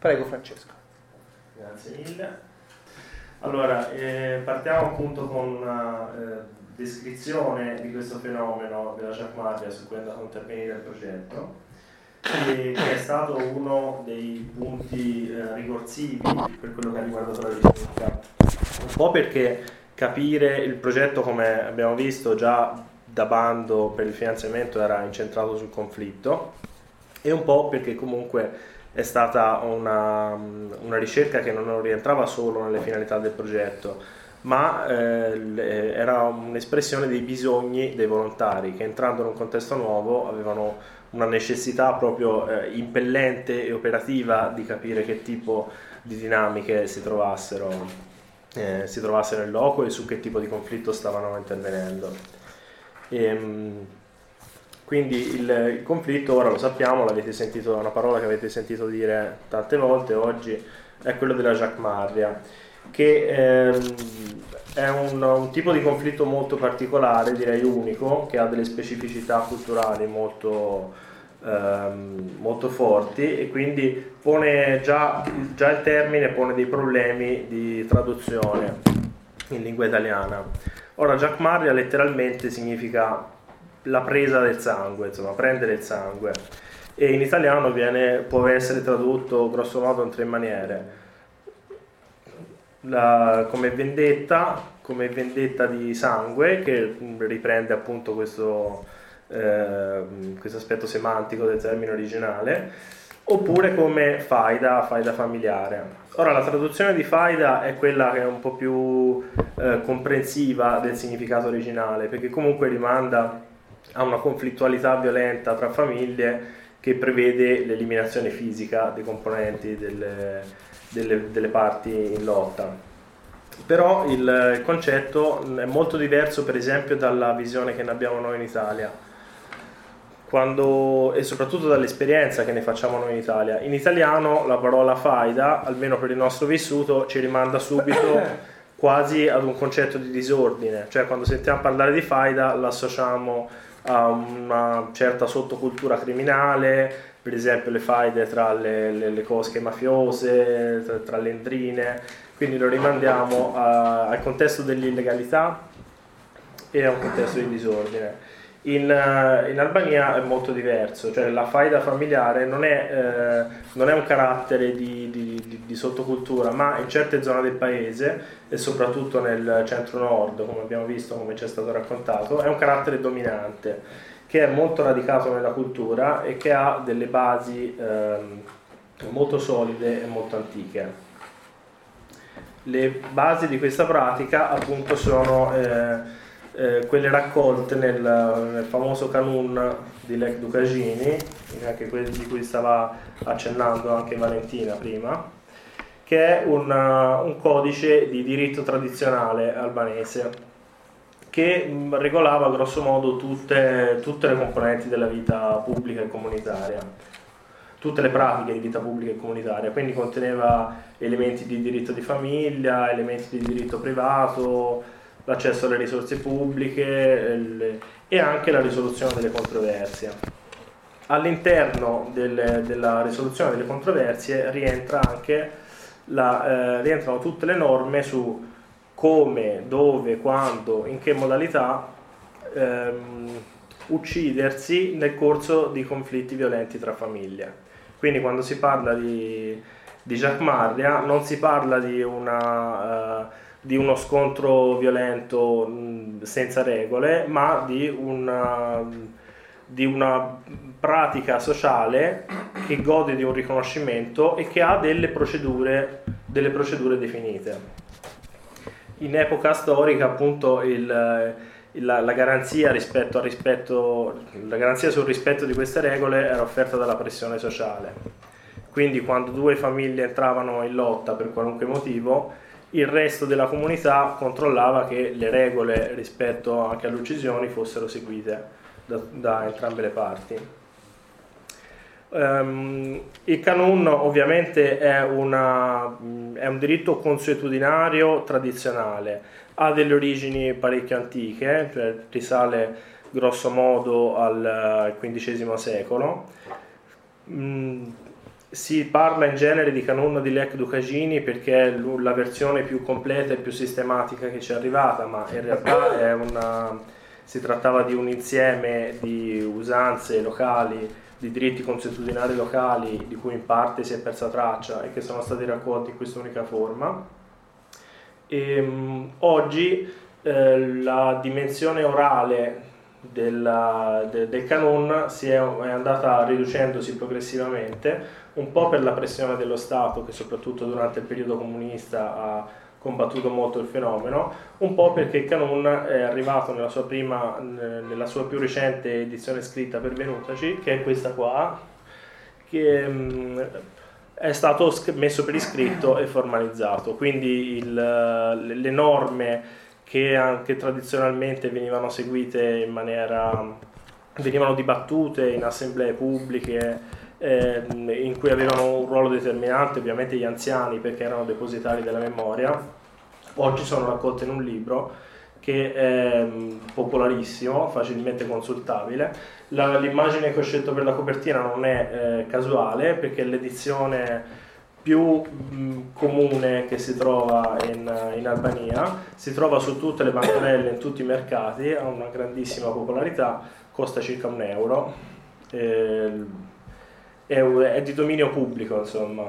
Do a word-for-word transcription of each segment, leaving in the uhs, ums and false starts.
Prego Francesco. Grazie mille. Allora, eh, partiamo appunto con una eh, descrizione di questo fenomeno della Jacques-Marria su cui è andato a intervenire il progetto, che, che è stato uno dei punti eh, ricorsivi per quello che ha riguardato la ricerca. Un po' perché capire il progetto, come abbiamo visto già da bando per il finanziamento, era incentrato sul conflitto, e un po' perché comunque è stata una, una ricerca che non rientrava solo nelle finalità del progetto, ma eh, era un'espressione dei bisogni dei volontari che, entrando in un contesto nuovo, avevano una necessità proprio eh, impellente e operativa di capire che tipo di dinamiche si trovassero, eh, si trovassero nel loco e su che tipo di conflitto stavano intervenendo. E, Quindi il, il conflitto, ora lo sappiamo, l'avete sentito, è una parola che avete sentito dire tante volte oggi, è quello della Jacques-Marria, che ehm, è un, un tipo di conflitto molto particolare, direi unico, che ha delle specificità culturali molto, ehm, molto forti, e quindi pone già, già il termine pone dei problemi di traduzione in lingua italiana. Ora, Jacques-Marria letteralmente significa la presa del sangue, insomma, prendere il sangue, e in italiano viene, può essere tradotto grosso modo in tre maniere: la, come vendetta, come vendetta di sangue, che riprende appunto questo, eh, questo aspetto semantico del termine originale, oppure come faida, faida familiare. Ora, la traduzione di faida è quella che è un po' più eh, comprensiva del significato originale, perché comunque rimanda a una conflittualità violenta tra famiglie che prevede l'eliminazione fisica dei componenti delle, delle, delle parti in lotta. Però il, il concetto è molto diverso, per esempio, dalla visione che ne abbiamo noi in Italia, quando, e soprattutto dall'esperienza che ne facciamo noi in Italia. In italiano la parola faida, almeno per il nostro vissuto, ci rimanda subito quasi ad un concetto di disordine, cioè quando sentiamo parlare di faida l'associamo a una certa sottocultura criminale, per esempio le faide tra le, le, le cosche mafiose, tra, tra le endrine, quindi lo rimandiamo a, al contesto dell'illegalità e a un contesto di disordine. In, in Albania è molto diverso, cioè la faida familiare non è, eh, non è un carattere di, di, di, di sottocultura, ma in certe zone del paese e soprattutto nel centro-nord, come abbiamo visto, come ci è stato raccontato, è un carattere dominante che è molto radicato nella cultura e che ha delle basi eh, molto solide e molto antiche. Le basi di questa pratica appunto sono eh, Eh, quelle raccolte nel, nel famoso Canun di Lech Ducagini, anche quelli di cui stava accennando anche Valentina prima, che è una, un codice di diritto tradizionale albanese che mh, regolava grosso modo tutte, tutte le componenti della vita pubblica e comunitaria, tutte le pratiche di vita pubblica e comunitaria, quindi conteneva elementi di diritto di famiglia, elementi di diritto privato, l'accesso alle risorse pubbliche e anche la risoluzione delle controversie. All'interno del, della risoluzione delle controversie rientra anche la, eh, rientrano tutte le norme su come, dove, quando, in che modalità ehm, uccidersi nel corso di conflitti violenti tra famiglie. Quindi quando si parla di, di Jacques-Marria non si parla di una... Uh, di uno scontro violento mh, senza regole, ma di una, di una pratica sociale che gode di un riconoscimento e che ha delle procedure, delle procedure definite. In epoca storica, appunto, il, il, la, garanzia rispetto al rispetto, la garanzia sul rispetto di queste regole era offerta dalla pressione sociale. Quindi quando due famiglie entravano in lotta per qualunque motivo, il resto della comunità controllava che le regole rispetto anche alle uccisioni fossero seguite da, da entrambe le parti. Um, il Canun ovviamente è, una, è un diritto consuetudinario tradizionale, ha delle origini parecchio antiche, cioè risale grosso modo al quindicesimo secolo. Um, si parla in genere di Canun di Lech Ducagini perché è la versione più completa e più sistematica che ci è arrivata, ma in realtà è una, si trattava di un insieme di usanze locali, di diritti consuetudinari locali, di cui in parte si è persa traccia e che sono stati raccolti in questa unica forma. E, um, oggi eh, la dimensione orale Della, de, del Canun si è, è andata riducendosi progressivamente, un po' per la pressione dello Stato che soprattutto durante il periodo comunista ha combattuto molto il fenomeno, un po' perché il Canun è arrivato nella sua prima, nella sua più recente edizione scritta pervenutaci, che è questa qua, che mh, è stato messo per iscritto e formalizzato, quindi il, le norme che anche tradizionalmente venivano seguite in maniera, venivano dibattute in assemblee pubbliche, eh, in cui avevano un ruolo determinante ovviamente gli anziani perché erano depositari della memoria, oggi sono raccolte in un libro che è popolarissimo, facilmente consultabile. La, l'immagine che ho scelto per la copertina non è eh, casuale, perché è l'edizione più mh, comune che si trova in, in Albania, si trova su tutte le bancarelle, in tutti i mercati, ha una grandissima popolarità, costa circa un euro, eh, è, è di dominio pubblico, insomma.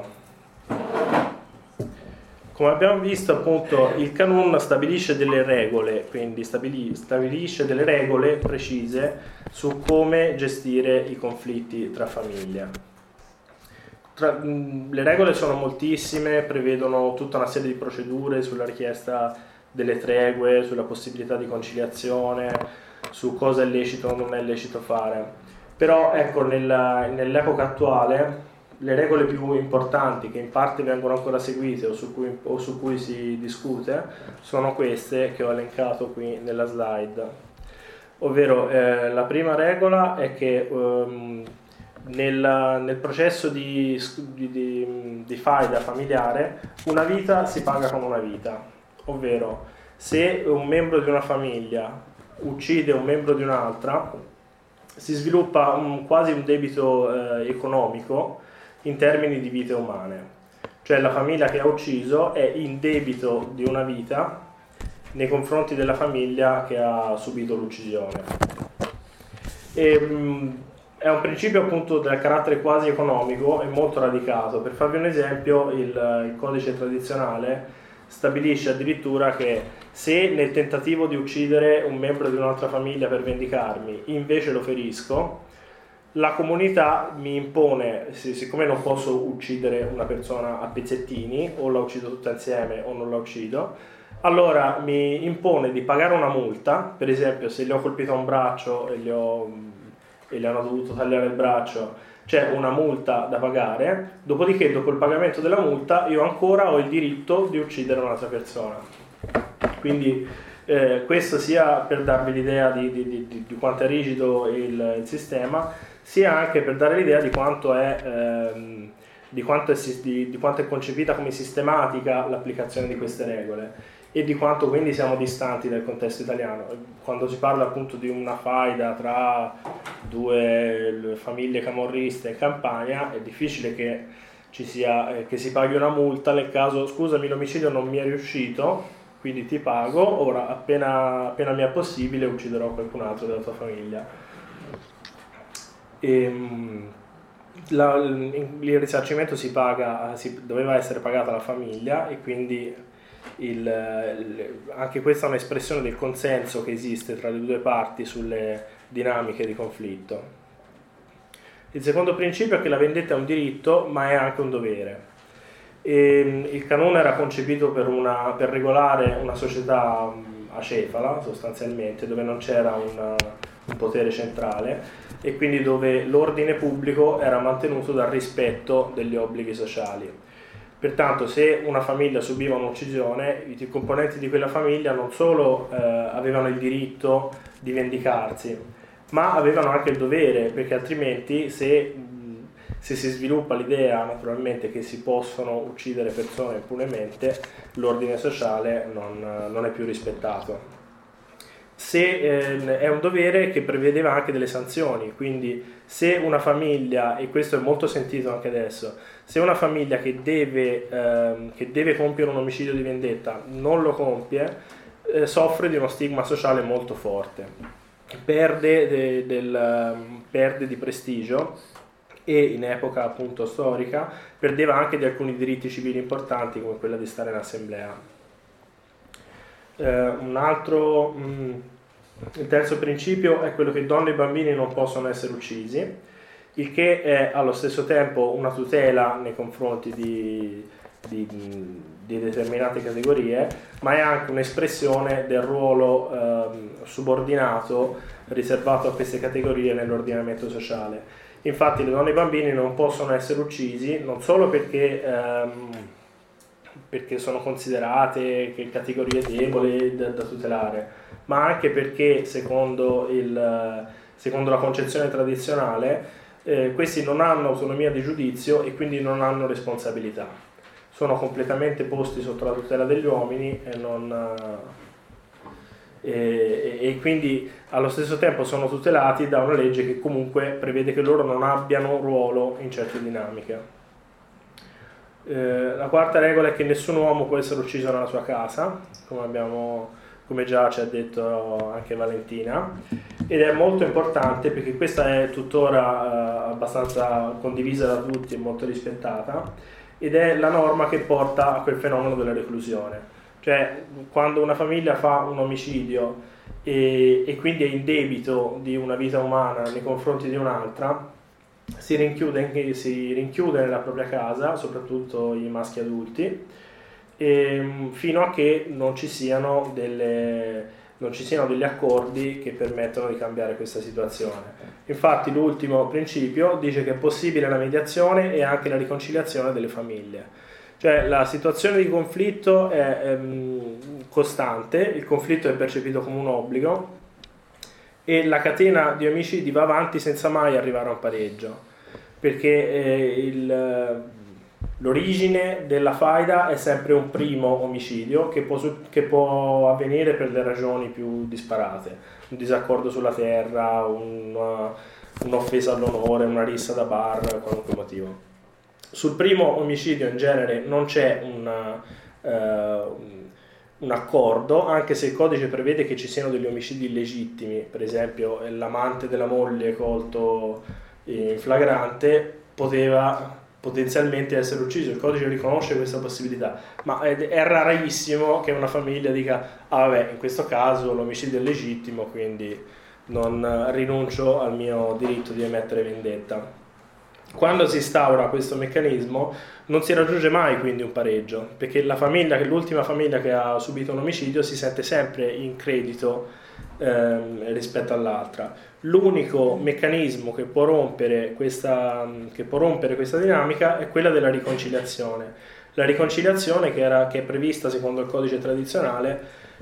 Come abbiamo visto, appunto, il Canun stabilisce delle regole, quindi stabili, stabilisce delle regole precise su come gestire i conflitti tra famiglie. Tra, le regole sono moltissime, prevedono tutta una serie di procedure sulla richiesta delle tregue, sulla possibilità di conciliazione, su cosa è lecito o non è lecito fare. Però ecco, nella, nell'epoca attuale le regole più importanti, che in parte vengono ancora seguite o su cui, o su cui si discute, sono queste che ho elencato qui nella slide. Ovvero eh, la prima regola è che um, Nel, nel processo di, di, di, di faida familiare una vita si paga con una vita, ovvero se un membro di una famiglia uccide un membro di un'altra si sviluppa un, quasi un debito eh, economico in termini di vite umane, cioè la famiglia che ha ucciso è in debito di una vita nei confronti della famiglia che ha subito l'uccisione. E, mh, È un principio appunto del carattere quasi economico e molto radicato. Per farvi un esempio, il, il codice tradizionale stabilisce addirittura che se nel tentativo di uccidere un membro di un'altra famiglia per vendicarmi invece lo ferisco, la comunità mi impone, siccome non posso uccidere una persona a pezzettini, o la uccido tutta insieme o non la uccido, allora mi impone di pagare una multa. Per esempio, se gli ho colpito a un braccio e gli ho e gli hanno dovuto tagliare il braccio, c'è una multa da pagare, dopodiché dopo il pagamento della multa io ancora ho il diritto di uccidere un'altra persona. Quindi eh, questo sia per darvi l'idea di, di, di, di quanto è rigido il, il sistema, sia anche per dare l'idea di quanto è, ehm, di quanto è, di, di quanto è concepita come sistematica l'applicazione di queste regole e di quanto quindi siamo distanti dal contesto italiano. Quando si parla appunto di una faida tra due famiglie camorriste in Campania, è difficile che ci sia, eh, che si paghi una multa nel caso, scusami, l'omicidio non mi è riuscito, quindi ti pago, ora appena, appena mi è possibile ucciderò qualcun altro della tua famiglia. E, la, il risarcimento si paga, si, doveva essere pagato alla famiglia e quindi Il, il, anche questa è un'espressione del consenso che esiste tra le due parti sulle dinamiche di conflitto. Il secondo principio è che la vendetta è un diritto, ma è anche un dovere. E il Canun era concepito per, una, per regolare una società acefala, sostanzialmente, dove non c'era un, un potere centrale e quindi dove l'ordine pubblico era mantenuto dal rispetto degli obblighi sociali. Pertanto, se una famiglia subiva un'uccisione, i componenti di quella famiglia non solo eh, avevano il diritto di vendicarsi, ma avevano anche il dovere, perché altrimenti se, se si sviluppa l'idea naturalmente che si possono uccidere persone impunemente, l'ordine sociale non, non è più rispettato. se eh, è un dovere che prevedeva anche delle sanzioni, quindi se una famiglia, e questo è molto sentito anche adesso, se una famiglia che deve, eh, che deve compiere un omicidio di vendetta non lo compie, eh, soffre di uno stigma sociale molto forte, perde, de, del, perde di prestigio e in epoca appunto storica perdeva anche di alcuni diritti civili importanti come quella di stare in assemblea. Eh, un altro... Mh, Il terzo principio è quello che donne e bambini non possono essere uccisi, il che è allo stesso tempo una tutela nei confronti di, di, di determinate categorie, ma è anche un'espressione del ruolo eh, subordinato riservato a queste categorie nell'ordinamento sociale. Infatti le donne e i bambini non possono essere uccisi non solo perché... Ehm, perché sono considerate che categorie deboli da, da tutelare, ma anche perché secondo, il, secondo la concezione tradizionale eh, questi non hanno autonomia di giudizio e quindi non hanno responsabilità, sono completamente posti sotto la tutela degli uomini e, non, e, e quindi allo stesso tempo sono tutelati da una legge che comunque prevede che loro non abbiano ruolo in certe dinamiche. Eh, la quarta regola è che nessun uomo può essere ucciso nella sua casa, come, abbiamo, come già ci ha detto anche Valentina, ed è molto importante perché questa è tuttora eh, abbastanza condivisa da tutti e molto rispettata, ed è la norma che porta a quel fenomeno della reclusione. Cioè, quando una famiglia fa un omicidio e, e quindi è in debito di una vita umana nei confronti di un'altra, Si rinchiude, si rinchiude nella propria casa, soprattutto i maschi adulti, e, fino a che non ci siano delle, non ci siano degli accordi che permettono di cambiare questa situazione. Infatti l'ultimo principio dice che è possibile la mediazione e anche la riconciliazione delle famiglie. Cioè la situazione di conflitto è, è costante, il conflitto è percepito come un obbligo, e la catena di omicidi va avanti senza mai arrivare a un pareggio, perché eh, il, l'origine della faida è sempre un primo omicidio che può, che può avvenire per le ragioni più disparate, un disaccordo sulla terra, una, un'offesa all'onore, una rissa da bar, qualunque motivo. Sul primo omicidio in genere non c'è una, uh, un accordo, anche se il codice prevede che ci siano degli omicidi illegittimi, per esempio l'amante della moglie colto in flagrante poteva potenzialmente essere ucciso, il codice riconosce questa possibilità, ma è, è rarissimo che una famiglia dica ah vabbè, in questo caso l'omicidio è legittimo, quindi non rinuncio al mio diritto di emettere vendetta. Quando si instaura questo meccanismo non si raggiunge mai quindi un pareggio, perché la famiglia, che l'ultima famiglia che ha subito un omicidio si sente sempre in credito ehm, rispetto all'altra. L'unico meccanismo che può rompere questa, che può rompere questa dinamica è quella della riconciliazione. La riconciliazione che, era, che è prevista secondo il codice tradizionale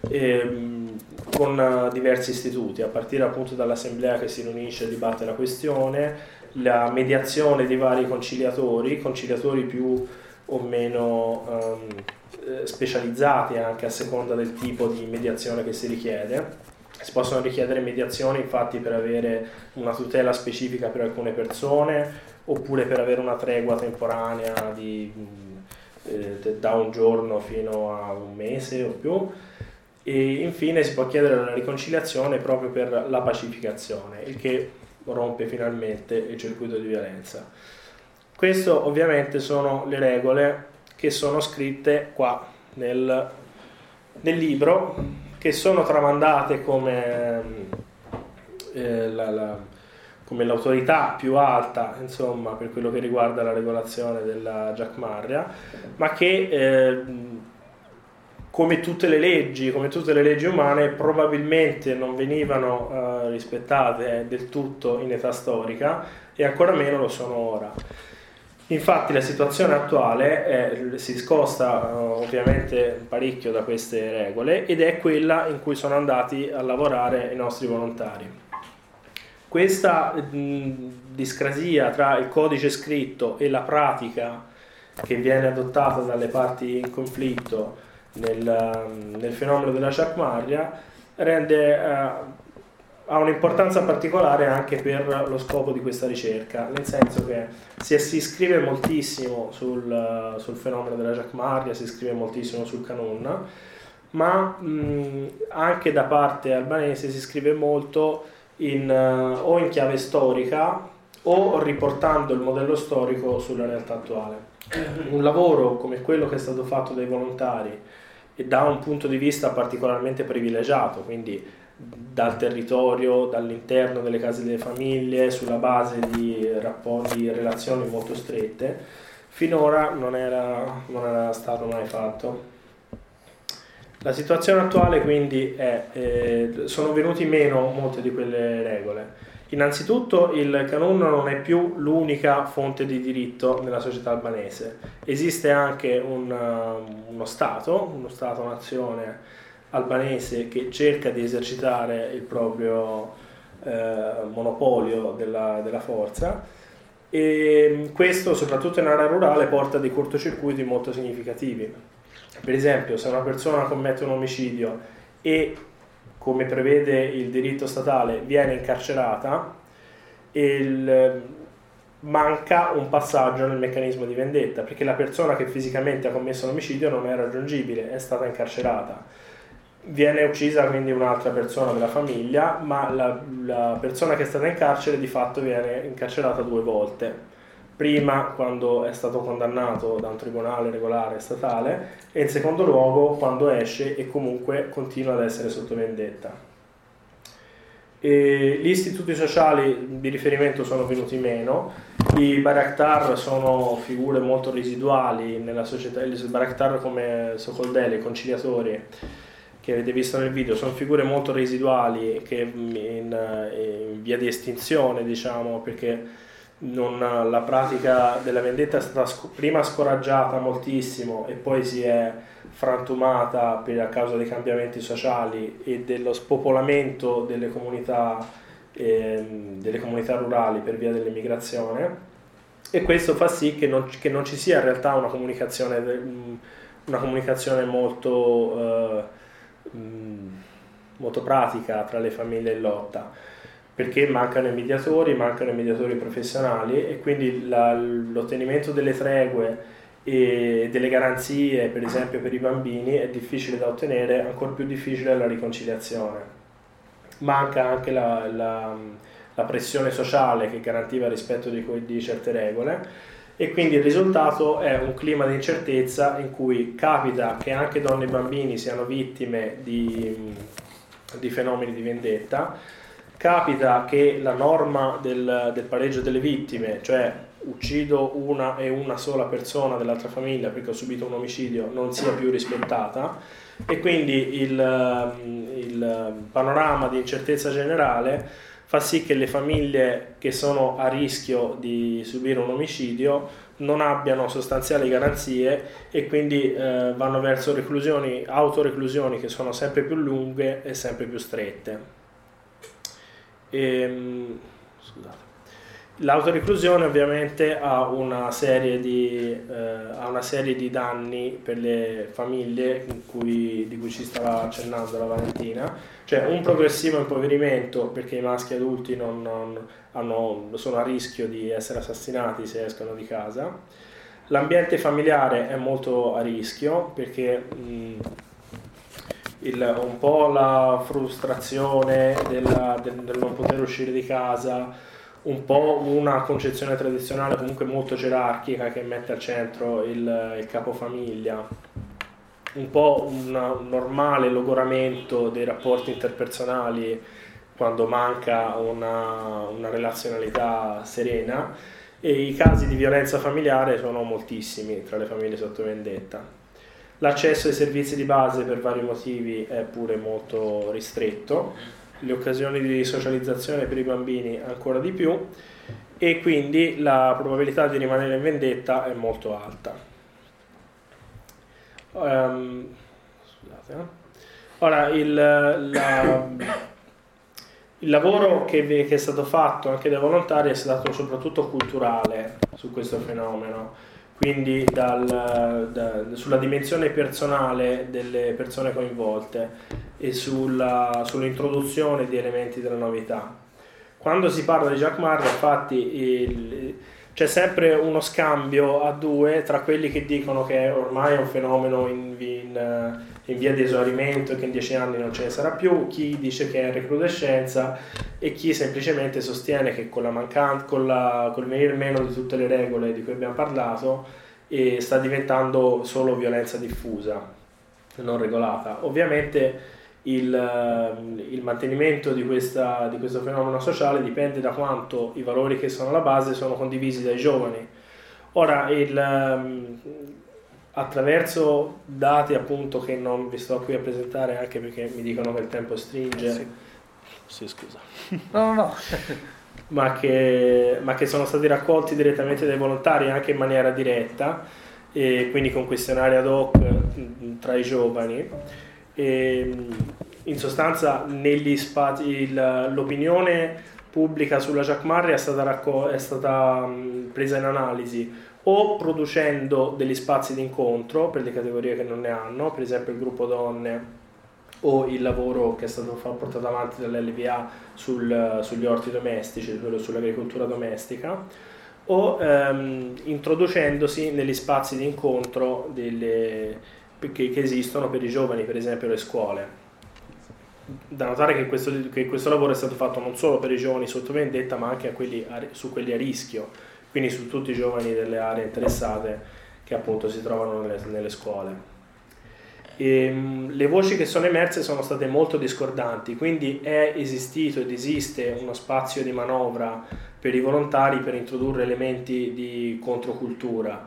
ehm, con diversi istituti, a partire appunto dall'assemblea che si riunisce e dibatte la questione, la mediazione di vari conciliatori, conciliatori più o meno um, specializzati anche a seconda del tipo di mediazione che si richiede. Si possono richiedere mediazioni infatti per avere una tutela specifica per alcune persone, oppure per avere una tregua temporanea di, eh, da un giorno fino a un mese o più, e infine si può chiedere la riconciliazione proprio per la pacificazione, il che rompe finalmente il circuito di violenza. Questo ovviamente sono le regole che sono scritte qua nel, nel libro, che sono tramandate come, eh, la, la, come l'autorità più alta, insomma, per quello che riguarda la regolazione della Giacomarria, ma che eh, come tutte le leggi, come tutte le leggi umane, probabilmente non venivano eh, rispettate del tutto in età storica e ancora meno lo sono ora. Infatti la situazione attuale è, si discosta uh, ovviamente parecchio da queste regole, ed è quella in cui sono andati a lavorare i nostri volontari. Questa mh, discrasia tra il codice scritto e la pratica che viene adottata dalle parti in conflitto nel, nel fenomeno della Giacomarria rende, eh, ha un'importanza particolare anche per lo scopo di questa ricerca, nel senso che si, si scrive moltissimo sul, sul fenomeno della giacomarria, si scrive moltissimo sul Kanun, ma mh, anche da parte albanese si scrive molto in, uh, o in chiave storica o riportando il modello storico sulla realtà attuale. Un lavoro come quello che è stato fatto dai volontari e da un punto di vista particolarmente privilegiato, quindi dal territorio, dall'interno delle case delle famiglie, sulla base di rapporti, di relazioni molto strette, finora non era, non era stato mai fatto. La situazione attuale quindi è, eh, sono venuti meno molte di quelle regole. Innanzitutto il Kanun non è più l'unica fonte di diritto nella società albanese, esiste anche un, uno Stato, uno Stato-nazione albanese che cerca di esercitare il proprio eh, monopolio della, della forza, e questo soprattutto in area rurale porta a dei cortocircuiti molto significativi. Per esempio, se una persona commette un omicidio e, come prevede il diritto statale, viene incarcerata, il, manca un passaggio nel meccanismo di vendetta, perché la persona che fisicamente ha commesso l'omicidio non è raggiungibile, è stata incarcerata. Viene uccisa quindi un'altra persona della famiglia, ma la, la persona che è stata in carcere di fatto viene incarcerata due volte. Prima quando è stato condannato da un tribunale regolare statale e in secondo luogo quando esce e comunque continua ad essere sotto vendetta. E gli istituti sociali di riferimento sono venuti meno, i Bayraktar sono figure molto residuali nella società, i Bayraktar come Sokoldeli, i conciliatori che avete visto nel video, sono figure molto residuali che in, in via di estinzione, diciamo, perché non, la pratica della vendetta è stata sc- prima scoraggiata moltissimo e poi si è frantumata per, a causa dei cambiamenti sociali e dello spopolamento delle comunità, eh, delle comunità rurali per via dell'emigrazione, e questo fa sì che non, che non ci sia in realtà una comunicazione, una comunicazione molto eh, molto pratica tra le famiglie in lotta, perché mancano i mediatori, mancano i mediatori professionali, e quindi la, l'ottenimento delle tregue e delle garanzie, per esempio per i bambini, è difficile da ottenere, ancora più difficile è la riconciliazione. Manca anche la, la, la pressione sociale che garantiva il rispetto di, di certe regole, e quindi il risultato è un clima di incertezza in cui capita che anche donne e bambini siano vittime di, di fenomeni di vendetta, capita che la norma del, del pareggio delle vittime, cioè uccido una e una sola persona dell'altra famiglia perché ho subito un omicidio, non sia più rispettata, e quindi il, il panorama di incertezza generale fa sì che le famiglie che sono a rischio di subire un omicidio non abbiano sostanziali garanzie e quindi eh, vanno verso reclusioni, autoreclusioni che sono sempre più lunghe e sempre più strette. E, scusate. L'autoreclusione ovviamente ha una serie di, eh, ha una serie di danni per le famiglie in cui, di cui ci stava accennando la Valentina, cioè un progressivo impoverimento perché i maschi adulti non, non hanno, sono a rischio di essere assassinati se escono di casa. L'ambiente familiare è molto a rischio perché mh, il, un po' la frustrazione della, del, del non poter uscire di casa, un po' una concezione tradizionale comunque molto gerarchica che mette al centro il, il capofamiglia, un po' un, un normale logoramento dei rapporti interpersonali quando manca una, una relazionalità serena, e i casi di violenza familiare sono moltissimi tra le famiglie sotto vendetta. L'accesso ai servizi di base per vari motivi è pure molto ristretto, le occasioni di socializzazione per i bambini ancora di più, e quindi la probabilità di rimanere in vendetta è molto alta. Um, scusate, eh. Ora, il, la, il lavoro che, che è stato fatto anche dai volontari è stato soprattutto culturale su questo fenomeno, quindi dal, da, sulla dimensione personale delle persone coinvolte. e sulla, sull'introduzione di elementi della novità. Quando si parla di Jacques Marr, infatti, il, c'è sempre uno scambio a due tra quelli che dicono che ormai è un fenomeno in, in, in via di esaurimento e che in dieci anni non ce ne sarà più, chi dice che è in recrudescenza e chi semplicemente sostiene che con la mancanza, con la, col venire meno di tutte le regole di cui abbiamo parlato, e sta diventando solo violenza diffusa, non regolata. Ovviamente il, il mantenimento di, questa, di questo fenomeno sociale dipende da quanto i valori che sono alla base sono condivisi dai giovani. Ora, il, attraverso dati appunto che non vi sto qui a presentare, anche perché mi dicono che il tempo stringe, sì, sì scusa, no no no ma, che, ma che sono stati raccolti direttamente dai volontari anche in maniera diretta, e quindi con questionari ad hoc tra i giovani. E in sostanza negli spazi il, l'opinione pubblica sulla Jacques Marr è stata, racco- è stata mh, presa in analisi o producendo degli spazi di incontro per le categorie che non ne hanno, per esempio il gruppo donne o il lavoro che è stato portato avanti dall'L V A sul, sugli orti domestici, quello sull'agricoltura domestica, o ehm, introducendosi negli spazi di incontro delle Che, che esistono per i giovani, per esempio le scuole. Da notare che questo, che questo lavoro è stato fatto non solo per i giovani sotto vendetta, ma anche a quelli a, su quelli a rischio, quindi su tutti i giovani delle aree interessate che appunto si trovano nelle, nelle scuole. E, le voci che sono emerse sono state molto discordanti, quindi è esistito ed esiste uno spazio di manovra per i volontari per introdurre elementi di controcultura.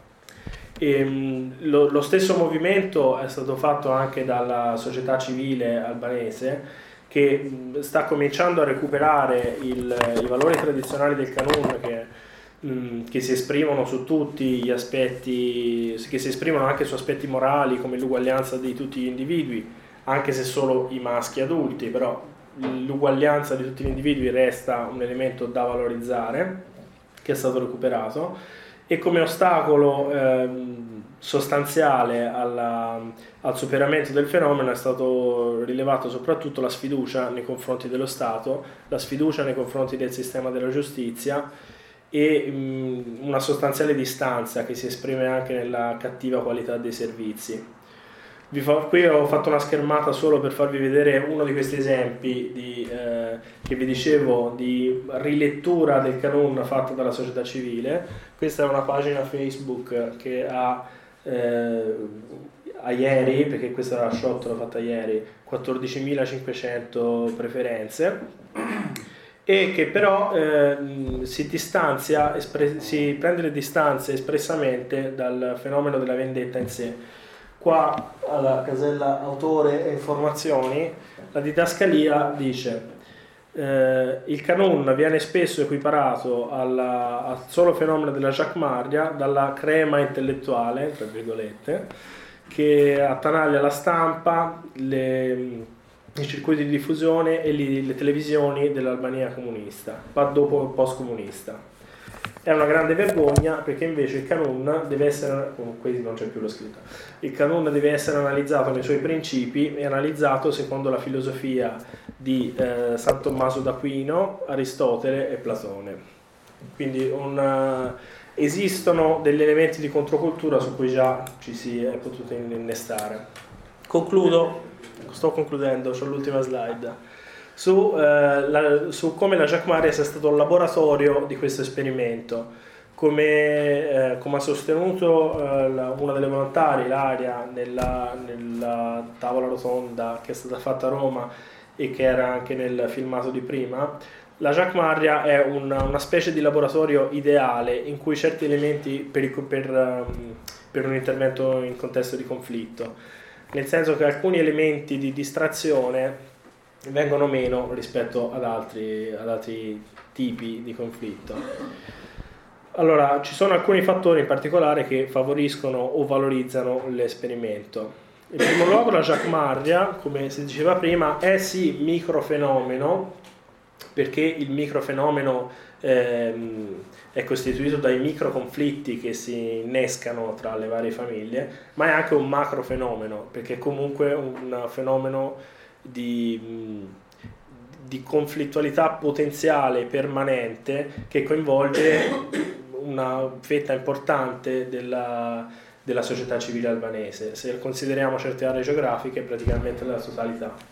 E, lo, lo stesso movimento è stato fatto anche dalla società civile albanese, che sta cominciando a recuperare il, i valori tradizionali del Kanun che, mh, che si esprimono su tutti gli aspetti, che si esprimono anche su aspetti morali come l'uguaglianza di tutti gli individui, anche se solo i maschi adulti, però l'uguaglianza di tutti gli individui resta un elemento da valorizzare, che è stato recuperato. E come ostacolo eh, sostanziale alla, al superamento del fenomeno è stato rilevato soprattutto la sfiducia nei confronti dello Stato, la sfiducia nei confronti del sistema della giustizia e mh, una sostanziale distanza che si esprime anche nella cattiva qualità dei servizi. Vi fa, qui ho fatto una schermata solo per farvi vedere uno di questi esempi di, eh, che vi dicevo di rilettura del Kanun fatta dalla società civile. Questa è una pagina Facebook che ha eh, a ieri, perché questa è la shot l'ho fatta ieri, quattordicimilacinquecento preferenze, e che però eh, si distanzia, espre- si prende le distanze espressamente dal fenomeno della vendetta in sé. Qua alla casella autore e informazioni la didascalia dice eh, il Kanun viene spesso equiparato alla, al solo fenomeno della Jacques Marr dalla crema intellettuale, tra virgolette, che attanaglia la stampa, le, i circuiti di diffusione e li, le televisioni dell'Albania comunista, ma dopo il post comunista. È una grande vergogna, perché invece il Kanun deve essere, qui non c'è più lo scritto, il Kanun deve essere analizzato nei suoi principi e analizzato secondo la filosofia di eh, San Tommaso d'Aquino, Aristotele e Platone. Quindi un, esistono degli elementi di controcultura su cui già ci si è potuto innestare. Concludo, sto concludendo, c'ho l'ultima slide. Su, eh, la, su come la Jacques Marr sia stato un laboratorio di questo esperimento, come, eh, come ha sostenuto eh, la, una delle volontarie, Ilaria, nella, nella tavola rotonda che è stata fatta a Roma e che era anche nel filmato di prima. La Jacques Marr è una, una specie di laboratorio ideale in cui certi elementi per, per, per un intervento in contesto di conflitto, nel senso che alcuni elementi di distrazione vengono meno rispetto ad altri, ad altri tipi di conflitto. Allora, ci sono alcuni fattori in particolare che favoriscono o valorizzano l'esperimento. In primo luogo la Jacques Marr, come si diceva prima, è sì microfenomeno, perché il microfenomeno ehm, è costituito dai microconflitti che si innescano tra le varie famiglie, ma è anche un macrofenomeno, perché è comunque un fenomeno di, di conflittualità potenziale permanente che coinvolge una fetta importante della, della società civile albanese. Se consideriamo certe aree geografiche, praticamente la totalità.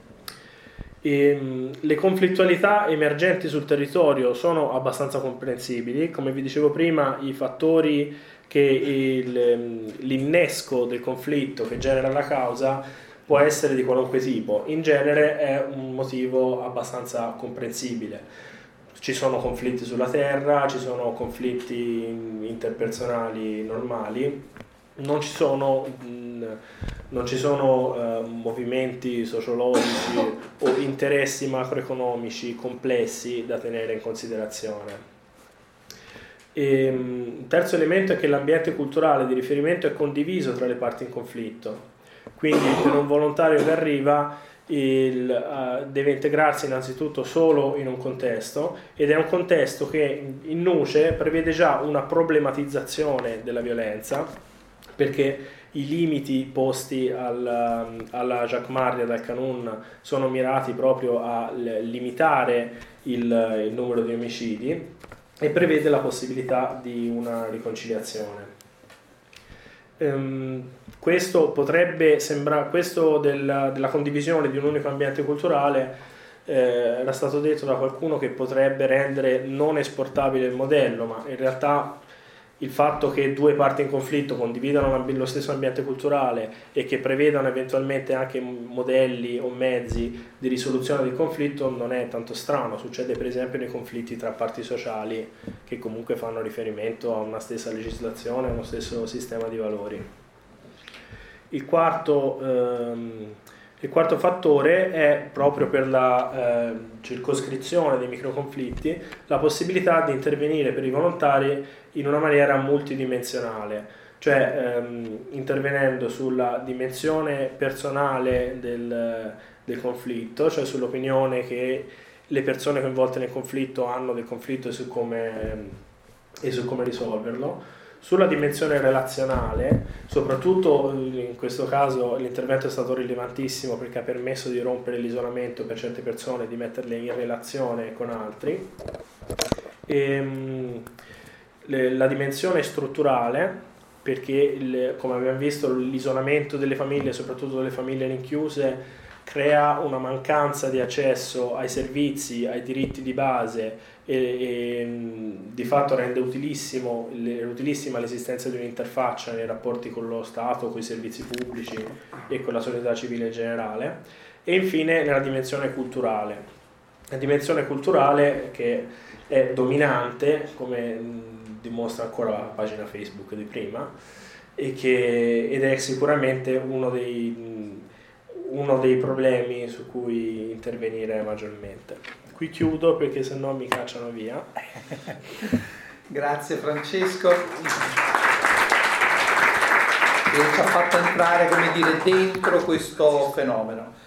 E, le conflittualità emergenti sul territorio sono abbastanza comprensibili. Come vi dicevo prima, i fattori che il, l'innesco del conflitto che genera la causa può essere di qualunque tipo. In genere è un motivo abbastanza comprensibile. Ci sono conflitti sulla terra, ci sono conflitti interpersonali normali, non ci sono, non ci sono eh, movimenti sociologici o interessi macroeconomici complessi da tenere in considerazione. E, il terzo elemento è che l'ambiente culturale di riferimento è condiviso tra le parti in conflitto, quindi per un volontario che arriva il, uh, deve integrarsi innanzitutto solo in un contesto, ed è un contesto che in nuce prevede già una problematizzazione della violenza, perché i limiti posti al, alla Jacquemart e al Canun sono mirati proprio a limitare il, il numero di omicidi e prevede la possibilità di una riconciliazione. Um, questo potrebbe sembrare, questo del, della condivisione di un unico ambiente culturale eh, era stato detto da qualcuno che potrebbe rendere non esportabile il modello, ma in realtà il fatto che due parti in conflitto condividano lo stesso ambiente culturale e che prevedano eventualmente anche modelli o mezzi di risoluzione del conflitto non è tanto strano. Succede per esempio nei conflitti tra parti sociali che comunque fanno riferimento a una stessa legislazione, a uno stesso sistema di valori. Il quarto, ehm, il quarto fattore è, proprio per la eh, circoscrizione dei microconflitti, la possibilità di intervenire per i volontari in una maniera multidimensionale, cioè ehm, intervenendo sulla dimensione personale del, del conflitto, cioè sull'opinione che le persone coinvolte nel conflitto hanno del conflitto e su come, e su come risolverlo, sulla dimensione relazionale, soprattutto in questo caso l'intervento è stato rilevantissimo perché ha permesso di rompere l'isolamento per certe persone e di metterle in relazione con altri, e, le, la dimensione strutturale, perché il, come abbiamo visto l'isolamento delle famiglie, soprattutto delle famiglie rinchiuse, crea una mancanza di accesso ai servizi, ai diritti di base e, e di fatto rende utilissimo, utilissima l'esistenza di un'interfaccia nei rapporti con lo Stato, con i servizi pubblici e con la società civile in generale. E infine nella dimensione culturale, la dimensione culturale che è dominante, come dimostra ancora la pagina Facebook di prima, e che, ed è sicuramente uno dei uno dei problemi su cui intervenire maggiormente. Qui chiudo perché sennò mi cacciano via. Grazie Francesco, che ci ha fatto entrare, come dire, dentro questo fenomeno.